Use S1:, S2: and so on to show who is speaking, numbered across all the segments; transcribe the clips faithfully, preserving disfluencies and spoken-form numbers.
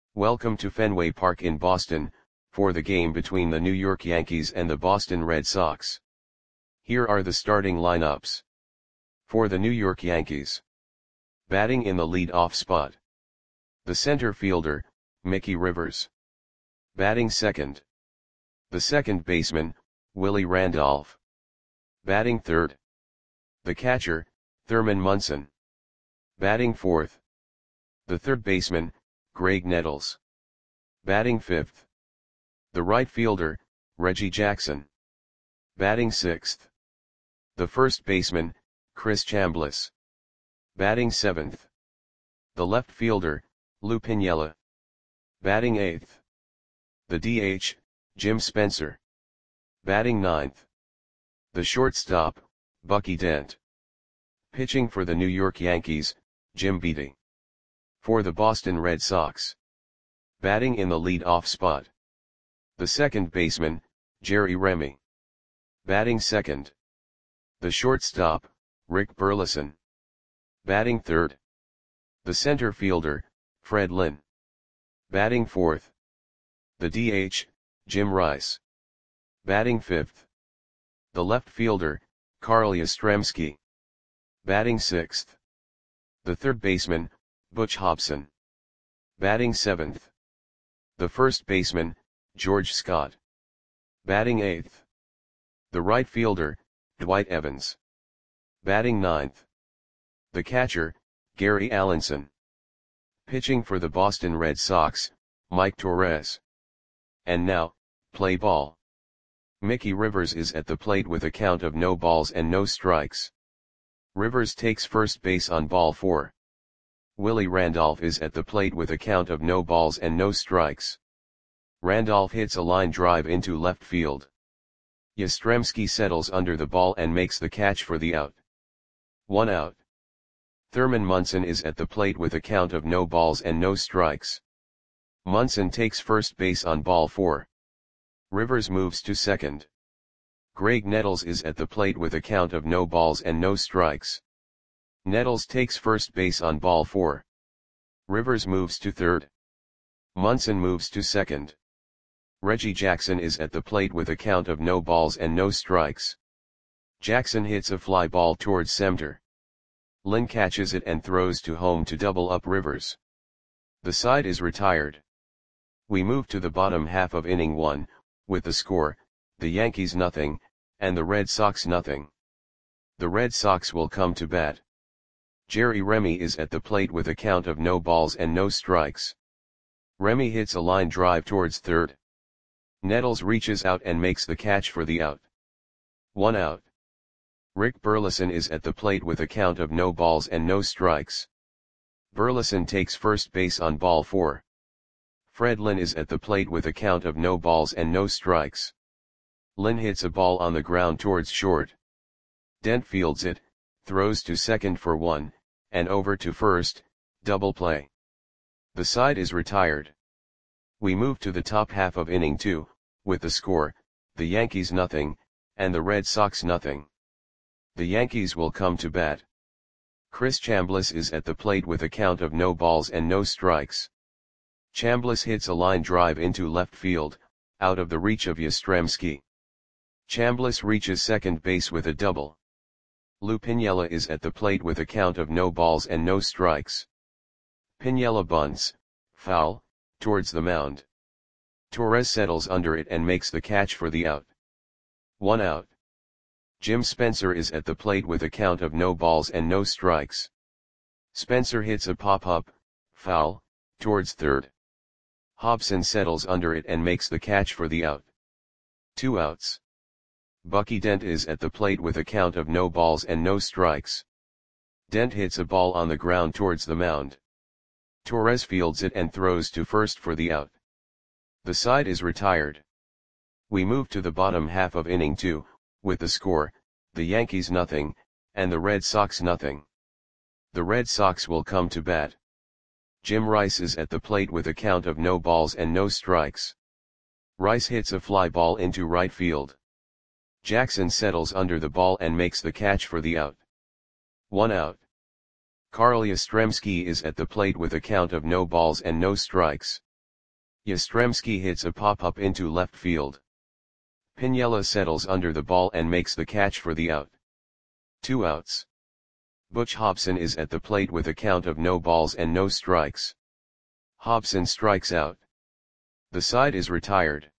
S1: Welcome to Fenway Park in Boston, for the game between the New York Yankees and the Boston Red Sox. Here are the starting lineups. For the New York Yankees. Batting in the lead-off spot. The center fielder, Mickey Rivers. Batting second. The second baseman, Willie Randolph. Batting third. The catcher, Thurman Munson. Batting fourth. The third baseman, Graig Nettles. Batting fifth. The right fielder, Reggie Jackson. Batting sixth. The first baseman, Chris Chambliss. Batting seventh. The left fielder, Lou Piniella. Batting eighth. The D H, Jim Spencer. Batting ninth. The shortstop, Bucky Dent. Pitching for the New York Yankees, Jim Beattie. For the Boston Red Sox. Batting in the lead-off spot. The second baseman, Jerry Remy. Batting second. The shortstop, Rick Burleson. Batting third. The center fielder, Fred Lynn. Batting fourth. The D H, Jim Rice. Batting fifth. The left fielder, Carl Yastrzemski. Batting sixth. The third baseman, Butch Hobson. Batting seventh. The first baseman, George Scott. Batting eighth. The right fielder, Dwight Evans. Batting ninth. The catcher, Gary Allenson. Pitching for the Boston Red Sox, Mike Torrez. And now, play ball. Mickey Rivers is at the plate with a count of no balls and no strikes. Rivers takes first base on ball four. Willie Randolph is at the plate with a count of no balls and no strikes. Randolph hits a line drive into left field. Yastrzemski settles under the ball and makes the catch for the out. One out. Thurman Munson is at the plate with a count of no balls and no strikes. Munson takes first base on ball four. Rivers moves to second. Graig Nettles is at the plate with a count of no balls and no strikes. Nettles takes first base on ball four. Rivers moves to third. Munson moves to second. Reggie Jackson is at the plate with a count of no balls and no strikes. Jackson hits a fly ball towards center. Lynn catches it and throws to home to double up Rivers. The side is retired. We move to the bottom half of inning one, with the score, the Yankees nothing, and the Red Sox nothing. The Red Sox will come to bat. Jerry Remy is at the plate with a count of no balls and no strikes. Remy hits a line drive towards third. Nettles reaches out and makes the catch for the out. One out. Rick Burleson is at the plate with a count of no balls and no strikes. Burleson takes first base on ball four. Fred Lynn is at the plate with a count of no balls and no strikes. Lynn hits a ball on the ground towards short. Dent fields it, throws to second for one, and over to first, double play. The side is retired. We move to the top half of inning two, with the score, the Yankees nothing, and the Red Sox nothing. The Yankees will come to bat. Chris Chambliss is at the plate with a count of no balls and no strikes. Chambliss hits a line drive into left field, out of the reach of Yastrzemski. Chambliss reaches second base with a double. Lou Piniella is at the plate with a count of no balls and no strikes. Piniella bunts, foul, towards the mound. Torrez settles under it and makes the catch for the out. One out. Jim Spencer is at the plate with a count of no balls and no strikes. Spencer hits a pop-up, foul, towards third. Hobson settles under it and makes the catch for the out. Two outs. Bucky Dent is at the plate with a count of no balls and no strikes. Dent hits a ball on the ground towards the mound. Torrez fields it and throws to first for the out. The side is retired. We move to the bottom half of inning two, with the score, the Yankees nothing, and the Red Sox nothing. The Red Sox will come to bat. Jim Rice is at the plate with a count of no balls and no strikes. Rice hits a fly ball into right field. Jackson settles under the ball and makes the catch for the out. One out. Carl Yastrzemski is at the plate with a count of no balls and no strikes. Yastrzemski hits a pop-up into left field. Piniella settles under the ball and makes the catch for the out. Two outs. Butch Hobson is at the plate with a count of no balls and no strikes. Hobson strikes out. The side is retired.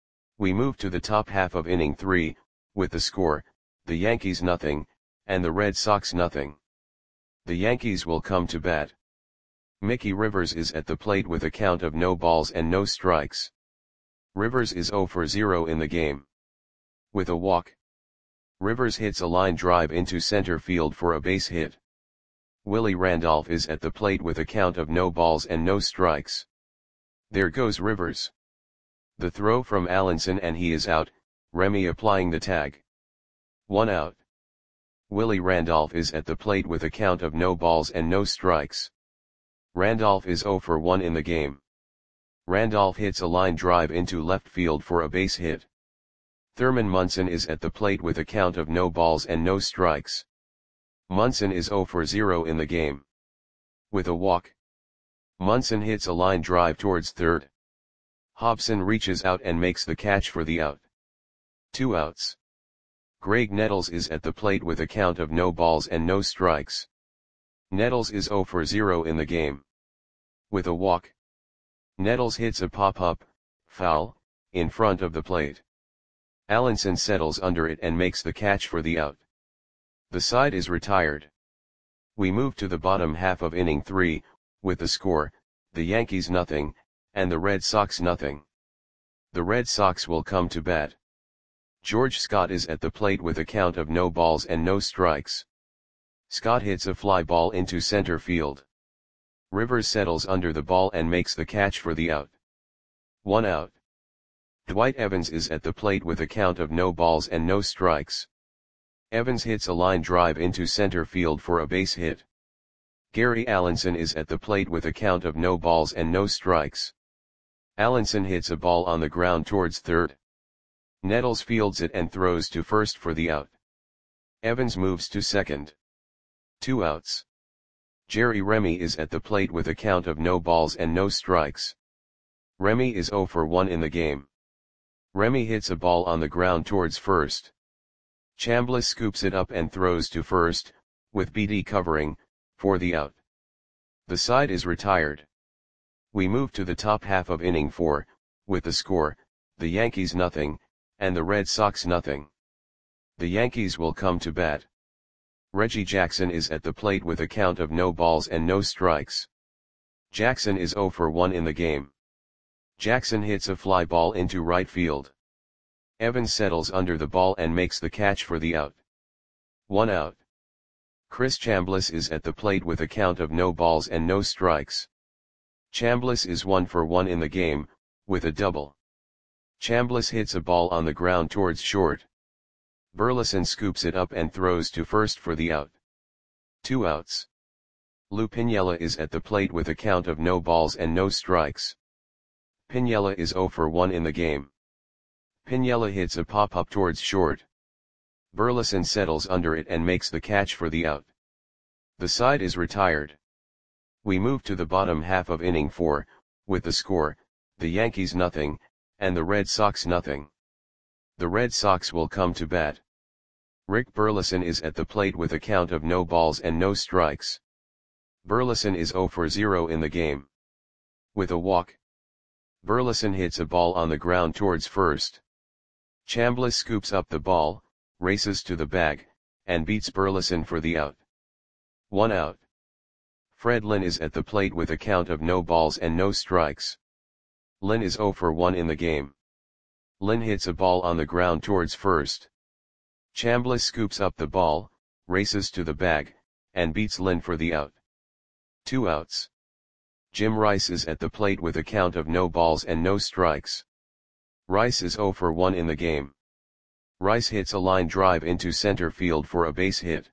S1: We move to the top half of inning three, with the score, the Yankees nothing, and the Red Sox nothing. The Yankees will come to bat. Mickey Rivers is at the plate with a count of no balls and no strikes. Rivers is zero for zero in the game. With a walk, Rivers hits a line drive into center field for a base hit. Willie Randolph is at the plate with a count of no balls and no strikes. There goes Rivers. The throw from Allenson and he is out, Remy applying the tag. One out. Willie Randolph is at the plate with a count of no balls and no strikes. Randolph is zero for one in the game. Randolph hits a line drive into left field for a base hit. Thurman Munson is at the plate with a count of no balls and no strikes. Munson is zero for zero in the game. With a walk, Munson hits a line drive towards third. Hobson reaches out and makes the catch for the out. Two outs. Greg Nettles is at the plate with a count of no balls and no strikes. Nettles is zero for zero in the game. With a walk, Nettles hits a pop-up, foul, in front of the plate. Allenson settles under it and makes the catch for the out. The side is retired. We move to the bottom half of inning three, with the score, the Yankees nothing, and the Red Sox nothing. The Red Sox will come to bat. George Scott is at the plate with a count of no balls and no strikes. Scott hits a fly ball into center field. Rivers settles under the ball and makes the catch for the out. One out. Dwight Evans is at the plate with a count of no balls and no strikes. Evans hits a line drive into center field for a base hit. Gary Allenson is at the plate with a count of no balls and no strikes. Allenson hits a ball on the ground towards third. Nettles fields it and throws to first for the out. Evans moves to second. Two outs. Jerry Remy is at the plate with a count of no balls and no strikes. Remy is zero for one in the game. Remy hits a ball on the ground towards first. Chambliss scoops it up and throws to first, with B D covering, for the out. The side is retired. We move to the top half of inning four, with the score, the Yankees nothing, and the Red Sox nothing. The Yankees will come to bat. Reggie Jackson is at the plate with a count of no balls and no strikes. Jackson is zero for one in the game. Jackson hits a fly ball into right field. Evans settles under the ball and makes the catch for the out. One out. Chris Chambliss is at the plate with a count of no balls and no strikes. Chambliss is one for one in the game, with a double. Chambliss hits a ball on the ground towards short. Burleson scoops it up and throws to first for the out. Two outs. Lou Piniella is at the plate with a count of no balls and no strikes. Piniella is zero for one in the game. Piniella hits a pop-up towards short. Burleson settles under it and makes the catch for the out. The side is retired. We move to the bottom half of inning four, with the score, the Yankees nothing, and the Red Sox nothing. The Red Sox will come to bat. Rick Burleson is at the plate with a count of no balls and no strikes. Burleson is zero for zero in the game. With a walk, Burleson hits a ball on the ground towards first. Chambliss scoops up the ball, races to the bag, and beats Burleson for the out. One out. Fred Lynn is at the plate with a count of no balls and no strikes. Lynn is zero for one in the game. Lynn hits a ball on the ground towards first. Chambliss scoops up the ball, races to the bag, and beats Lynn for the out. Two outs. Jim Rice is at the plate with a count of no balls and no strikes. Rice is zero for one in the game. Rice hits a line drive into center field for a base hit.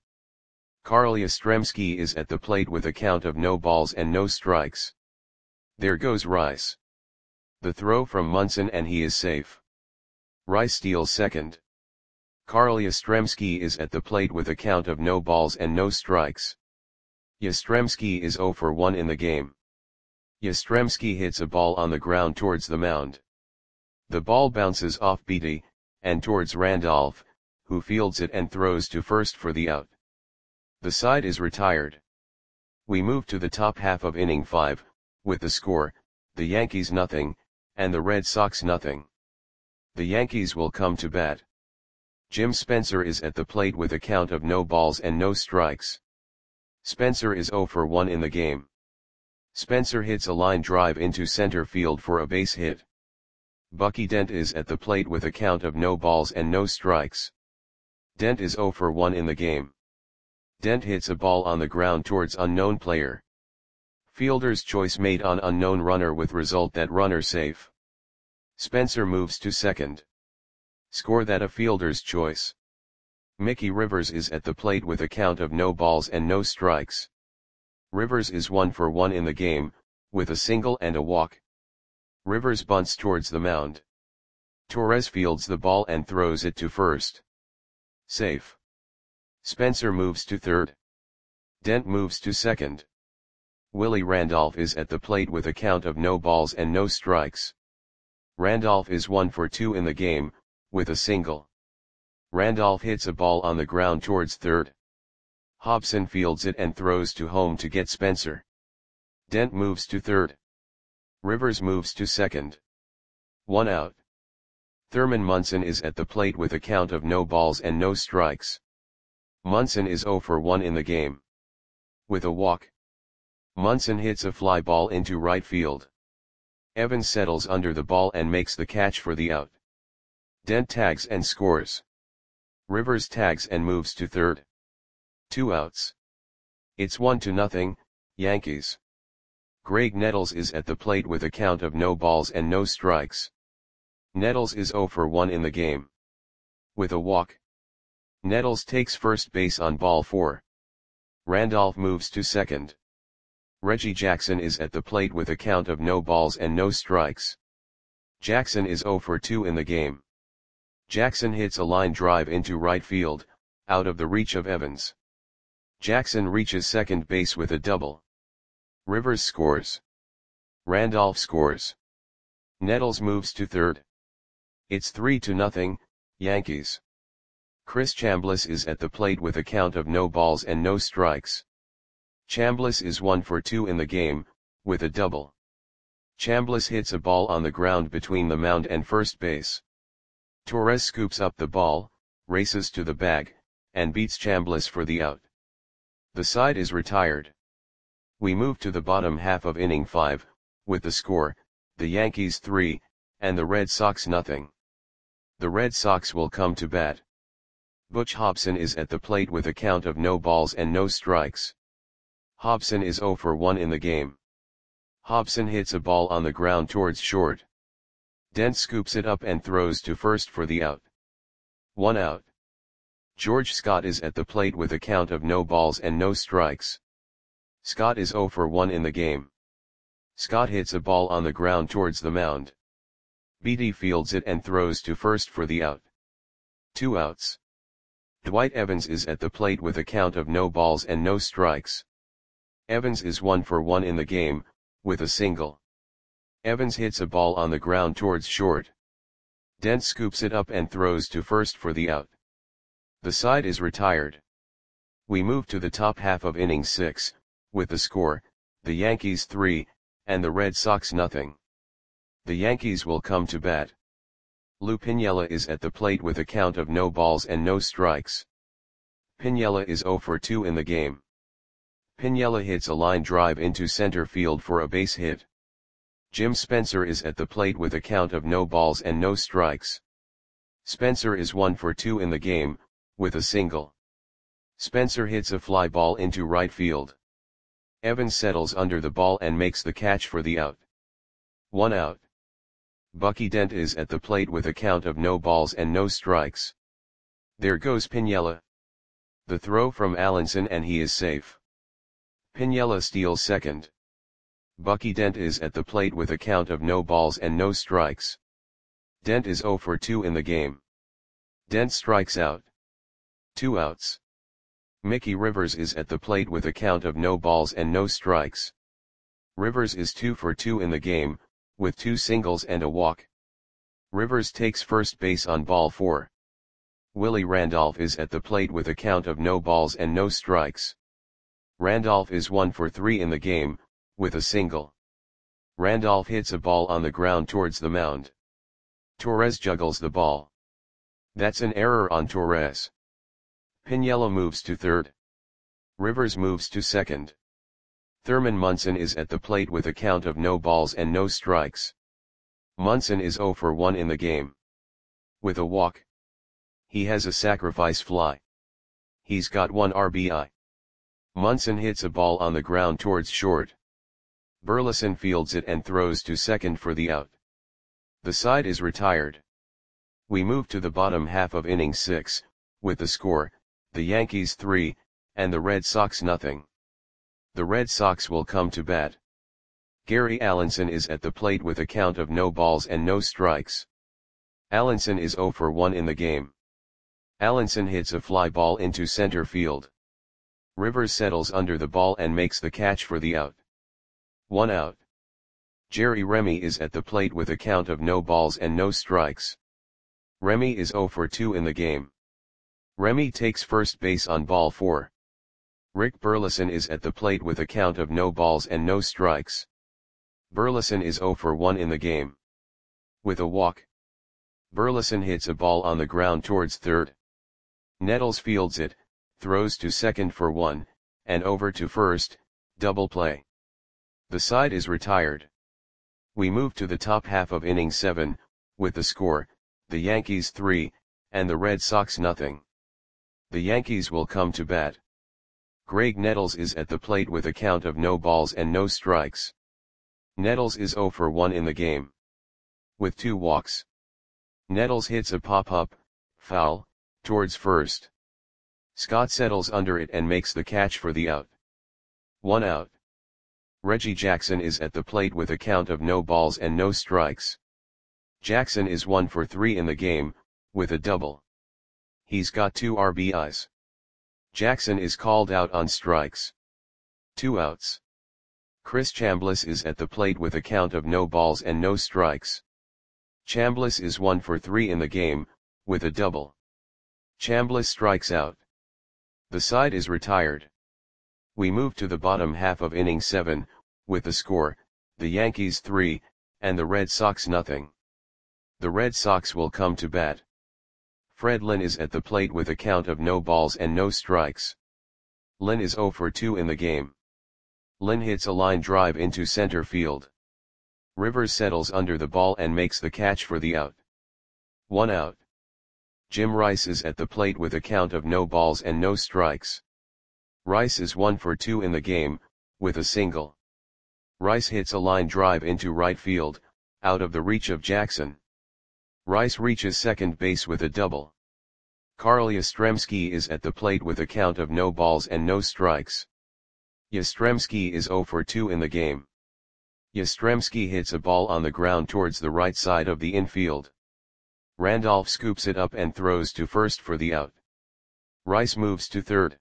S1: Carl Yastrzemski is at the plate with a count of no balls and no strikes. There goes Rice. The throw from Munson and he is safe. Rice steals second. Carl Yastrzemski is at the plate with a count of no balls and no strikes. Yastrzemski is zero for one in the game. Yastrzemski hits a ball on the ground towards the mound. The ball bounces off Beatty, and towards Randolph, who fields it and throws to first for the out. The side is retired. We move to the top half of inning five, with the score, the Yankees nothing, and the Red Sox nothing. The Yankees will come to bat. Jim Spencer is at the plate with a count of no balls and no strikes. Spencer is oh for one in the game. Spencer hits a line drive into center field for a base hit. Bucky Dent is at the plate with a count of no balls and no strikes. Dent is oh for one in the game. Dent hits a ball on the ground towards unknown player. Fielder's choice made on unknown runner with result that runner safe. Spencer moves to second. Score that a fielder's choice. Mickey Rivers is at the plate with a count of no balls and no strikes. Rivers is one for one in the game, with a single and a walk. Rivers bunts towards the mound. Torres fields the ball and throws it to first. Safe. Spencer moves to third. Dent moves to second. Willie Randolph is at the plate with a count of no balls and no strikes. Randolph is one for two in the game, with a single. Randolph hits a ball on the ground towards third. Hobson fields it and throws to home to get Spencer. Dent moves to third. Rivers moves to second. One out. Thurman Munson is at the plate with a count of no balls and no strikes. Munson is oh for one in the game. With a walk. Munson hits a fly ball into right field. Evans settles under the ball and makes the catch for the out. Dent tags and scores. Rivers tags and moves to third. Two outs. It's one to nothing, Yankees. Greg Nettles is at the plate with a count of no balls and no strikes. Nettles is oh for one in the game. With a walk. Nettles takes first base on ball four. Randolph moves to second. Reggie Jackson is at the plate with a count of no balls and no strikes. Jackson is oh for two in the game. Jackson hits a line drive into right field, out of the reach of Evans. Jackson reaches second base with a double. Rivers scores. Randolph scores. Nettles moves to third. It's three to nothing, Yankees. Chris Chambliss is at the plate with a count of no balls and no strikes. Chambliss is one for two in the game, with a double. Chambliss hits a ball on the ground between the mound and first base. Torres scoops up the ball, races to the bag, and beats Chambliss for the out. The side is retired. We move to the bottom half of inning five, with the score, the Yankees three, and the Red Sox nothing. The Red Sox will come to bat. Butch Hobson is at the plate with a count of no balls and no strikes. Hobson is oh for one in the game. Hobson hits a ball on the ground towards short. Dent scoops it up and throws to first for the out. One out. George Scott is at the plate with a count of no balls and no strikes. Scott is oh for one in the game. Scott hits a ball on the ground towards the mound. Beatty fields it and throws to first for the out. Two outs. Dwight Evans is at the plate with a count of no balls and no strikes. Evans is one for one in the game, with a single. Evans hits a ball on the ground towards short. Dent scoops it up and throws to first for the out. The side is retired. We move to the top half of inning six, with the score, the Yankees three, and the Red Sox nothing. The Yankees will come to bat. Lou Piniella is at the plate with a count of no balls and no strikes. Piniella is oh for two in the game. Piniella hits a line drive into center field for a base hit. Jim Spencer is at the plate with a count of no balls and no strikes. Spencer is one for two in the game, with a single. Spencer hits a fly ball into right field. Evans settles under the ball and makes the catch for the out. One out. Bucky Dent is at the plate with a count of no balls and no strikes. There goes Piniella. The throw from Allenson and he is safe. Piniella steals second. Bucky Dent is at the plate with a count of no balls and no strikes. Dent is oh for two in the game. Dent strikes out. Two outs. Mickey Rivers is at the plate with a count of no balls and no strikes. Rivers is two for two in the game, with two singles and a walk. Rivers takes first base on ball four. Willie Randolph is at the plate with a count of no balls and no strikes. Randolph is one for three in the game, with a single. Randolph hits a ball on the ground towards the mound. Torres juggles the ball. That's an error on Torres. Piniella moves to third. Rivers moves to second. Thurman Munson is at the plate with a count of no balls and no strikes. Munson is zero for one in the game. With a walk. He has a sacrifice fly. He's got one R B I. Munson hits a ball on the ground towards short. Burleson fields it and throws to second for the out. The side is retired. We move to the bottom half of inning six, with the score, the Yankees three, and the Red Sox nothing. The Red Sox will come to bat. Gary Allenson is at the plate with a count of no balls and no strikes. Allenson is zero for one in the game. Allenson hits a fly ball into center field. Rivers settles under the ball and makes the catch for the out. One out. Jerry Remy is at the plate with a count of no balls and no strikes. Remy is zero for two in the game. Remy takes first base on ball four. Rick Burleson is at the plate with a count of no balls and no strikes. Burleson is zero for one in the game. With a walk. Burleson hits a ball on the ground towards third. Nettles fields it, throws to second for one, and over to first, double play. The side is retired. We move to the top half of inning seven, with the score, the Yankees three, and the Red Sox nothing. The Yankees will come to bat. Greg Nettles is at the plate with a count of no balls and no strikes. Nettles is zero for one in the game. With two walks. Nettles hits a pop-up, foul, towards first. Scott settles under it and makes the catch for the out. One out. Reggie Jackson is at the plate with a count of no balls and no strikes. Jackson is one for three in the game, with a double. He's got two R B Is. Jackson is called out on strikes. Two outs. Chris Chambliss is at the plate with a count of no balls and no strikes. Chambliss is one for three in the game, with a double. Chambliss strikes out. The side is retired. We move to the bottom half of inning seven, with the score, the Yankees three, and the Red Sox nothing. The Red Sox will come to bat. Fred Lynn is at the plate with a count of no balls and no strikes. Lynn is zero for two in the game. Lynn hits a line drive into center field. Rivers settles under the ball and makes the catch for the out. One out. Jim Rice is at the plate with a count of no balls and no strikes. Rice is one for two in the game, with a single. Rice hits a line drive into right field, out of the reach of Jackson. Rice reaches second base with a double. Carl Yastrzemski is at the plate with a count of no balls and no strikes. Yastrzemski is zero for two in the game. Yastrzemski hits a ball on the ground towards the right side of the infield. Randolph scoops it up and throws to first for the out. Rice moves to third.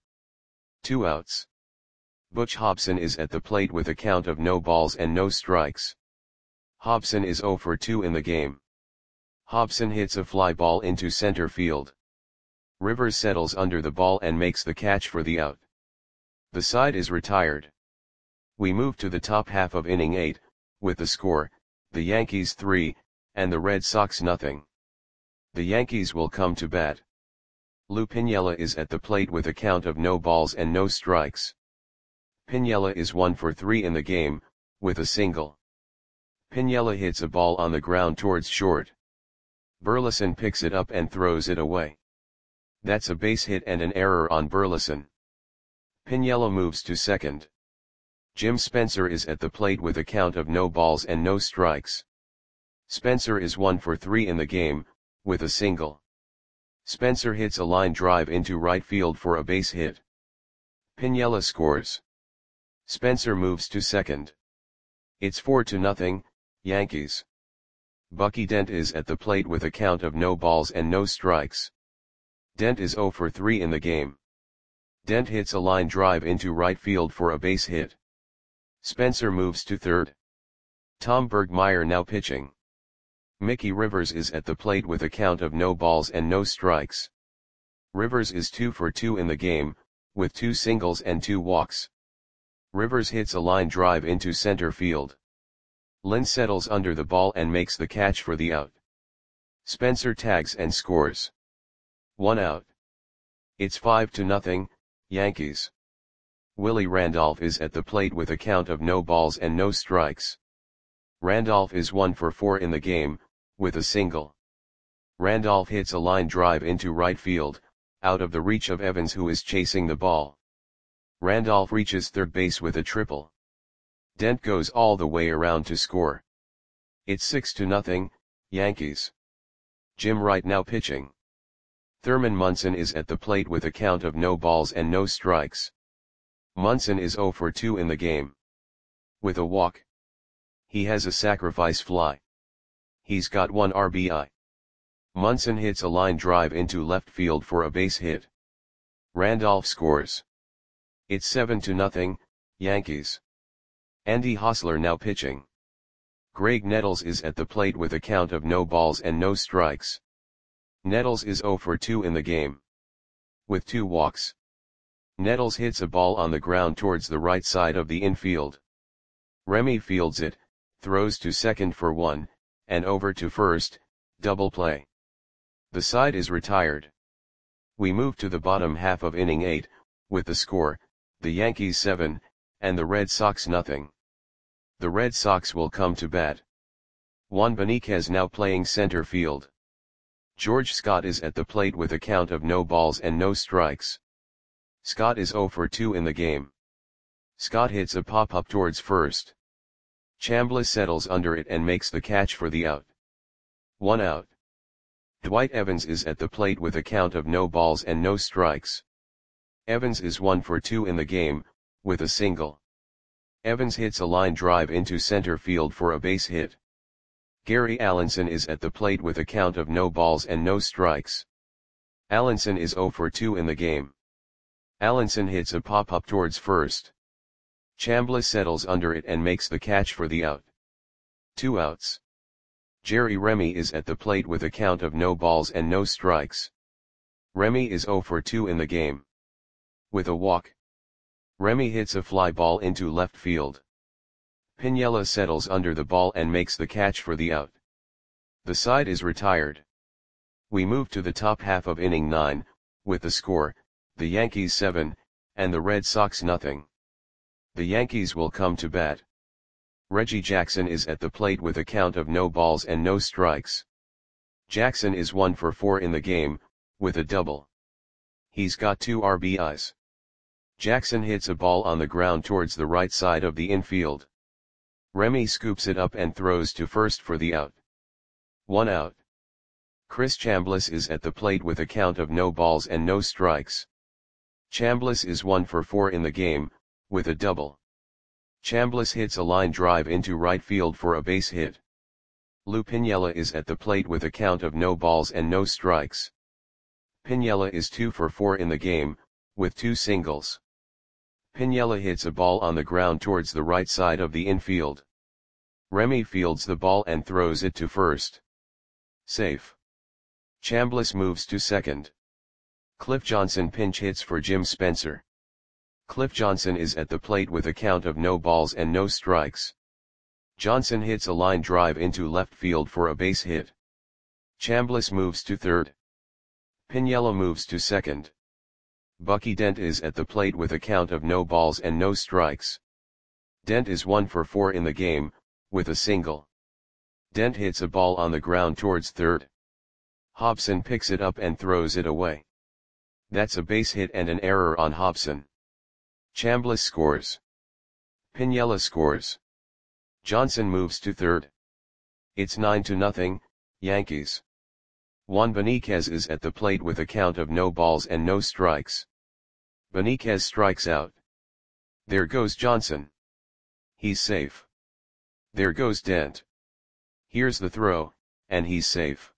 S1: Two outs. Butch Hobson is at the plate with a count of no balls and no strikes. Hobson is zero for two in the game. Hobson hits a fly ball into center field. Rivers settles under the ball and makes the catch for the out. The side is retired. We move to the top half of inning eight, with the score, the Yankees three, and the Red Sox nothing. The Yankees will come to bat. Lou Piniella is at the plate with a count of no balls and no strikes. Piniella is one for three in the game, with a single. Piniella hits a ball on the ground towards short. Burleson picks it up and throws it away. That's a base hit and an error on Burleson. Piniella moves to second. Jim Spencer is at the plate with a count of no balls and no strikes. Spencer is one for three in the game, with a single. Spencer hits a line drive into right field for a base hit. Piniella scores. Spencer moves to second. It's four to nothing, Yankees. Bucky Dent is at the plate with a count of no balls and no strikes. Dent is zero for three in the game. Dent hits a line drive into right field for a base hit. Spencer moves to third. Tom Bergmeyer now pitching. Mickey Rivers is at the plate with a count of no balls and no strikes. Rivers is two for two in the game, with two singles and two walks. Rivers hits a line drive into center field. Lynn settles under the ball and makes the catch for the out. Spencer tags and scores. One out. It's five to nothing, Yankees. Willie Randolph is at the plate with a count of no balls and no strikes. Randolph is one for four in the game, with a single. Randolph hits a line drive into right field, out of the reach of Evans who is chasing the ball. Randolph reaches third base with a triple. Dent goes all the way around to score. It's six to nothing, Yankees. Jim Wright now pitching. Thurman Munson is at the plate with a count of no balls and no strikes. Munson is zero for two in the game. With a walk. He has a sacrifice fly. He's got one R B I. Munson hits a line drive into left field for a base hit. Randolph scores. It's seven to nothing, Yankees. Andy Hosler now pitching. Greg Nettles is at the plate with a count of no balls and no strikes. Nettles is zero for two in the game. With two walks. Nettles hits a ball on the ground towards the right side of the infield. Remy fields it, throws to second for one, and over to first, double play. The side is retired. We move to the bottom half of inning eight, with the score, the Yankees seven, and the Red Sox nothing. The Red Sox will come to bat. Juan Beniquez now playing center field. George Scott is at the plate with a count of no balls and no strikes. Scott is zero for two in the game. Scott hits a pop-up towards first. Chambliss settles under it and makes the catch for the out. One out. Dwight Evans is at the plate with a count of no balls and no strikes. Evans is one for two in the game, with a single. Evans hits a line drive into center field for a base hit. Gary Allenson is at the plate with a count of no balls and no strikes. Allenson is zero for two in the game. Allenson hits a pop-up towards first. Chambliss settles under it and makes the catch for the out. Two outs. Jerry Remy is at the plate with a count of no balls and no strikes. Remy is zero for two in the game. With a walk. Remy hits a fly ball into left field. Piniella settles under the ball and makes the catch for the out. The side is retired. We move to the top half of inning nine, with the score, the Yankees seven, and the Red Sox nothing. The Yankees will come to bat. Reggie Jackson is at the plate with a count of no balls and no strikes. Jackson is one for four in the game, with a double. He's got two R B Is. Jackson hits a ball on the ground towards the right side of the infield. Remy scoops it up and throws to first for the out. One out. Chris Chambliss is at the plate with a count of no balls and no strikes. Chambliss is one for four in the game, with a double. Chambliss hits a line drive into right field for a base hit. Lou Piniella is at the plate with a count of no balls and no strikes. Piniella is two for four in the game, with two singles. Piniella hits a ball on the ground towards the right side of the infield. Remy fields the ball and throws it to first. Safe. Chambliss moves to second. Cliff Johnson pinch hits for Jim Spencer. Cliff Johnson is at the plate with a count of no balls and no strikes. Johnson hits a line drive into left field for a base hit. Chambliss moves to third. Piniella moves to second. Bucky Dent is at the plate with a count of no balls and no strikes. Dent is one for four in the game, with a single. Dent hits a ball on the ground towards third. Hobson picks it up and throws it away. That's a base hit and an error on Hobson. Chambliss scores. Piniella scores. Johnson moves to third. It's nine to nothing, Yankees. Juan Beniquez is at the plate with a count of no balls and no strikes. Beniquez strikes out. There goes Johnson. He's safe. There goes Dent. Here's the throw, and he's safe.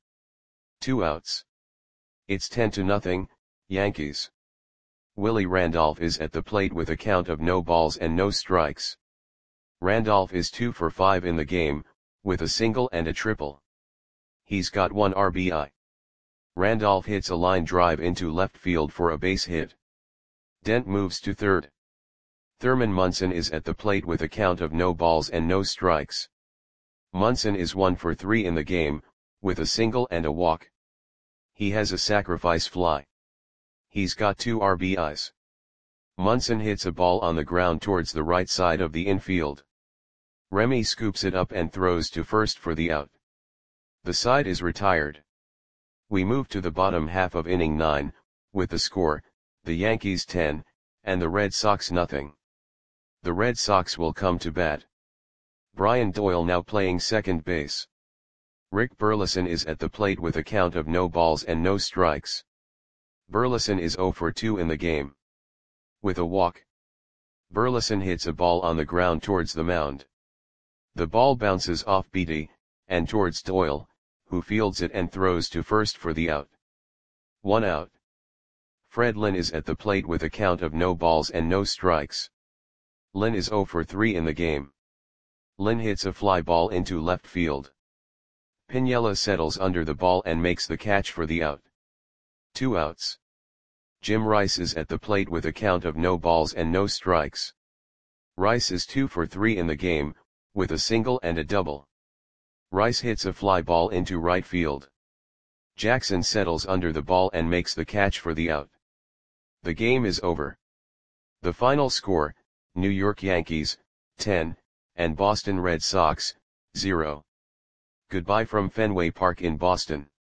S1: Two outs. It's ten to nothing, Yankees. Willie Randolph is at the plate with a count of no balls and no strikes. Randolph is two for five in the game, with a single and a triple. He's got one R B I. Randolph hits a line drive into left field for a base hit. Dent moves to third. Thurman Munson is at the plate with a count of no balls and no strikes. Munson is one for three in the game, with a single and a walk. He has a sacrifice fly. He's got two R B Is. Munson hits a ball on the ground towards the right side of the infield. Remy scoops it up and throws to first for the out. The side is retired. We move to the bottom half of inning nine, with the score, the Yankees ten, and the Red Sox nothing. The Red Sox will come to bat. Brian Doyle now playing second base. Rick Burleson is at the plate with a count of no balls and no strikes. Burleson is zero for two in the game. With a walk. Burleson hits a ball on the ground towards the mound. The ball bounces off Beatty, and towards Doyle, who fields it and throws to first for the out. One out. Fred Lynn is at the plate with a count of no balls and no strikes. Lynn is zero for three in the game. Lynn hits a fly ball into left field. Piniella settles under the ball and makes the catch for the out. Two outs. Jim Rice is at the plate with a count of no balls and no strikes. Rice is two for three in the game, with a single and a double. Rice hits a fly ball into right field. Jackson settles under the ball and makes the catch for the out. The game is over. The final score, New York Yankees, ten, and Boston Red Sox, zero. Goodbye from Fenway Park in Boston.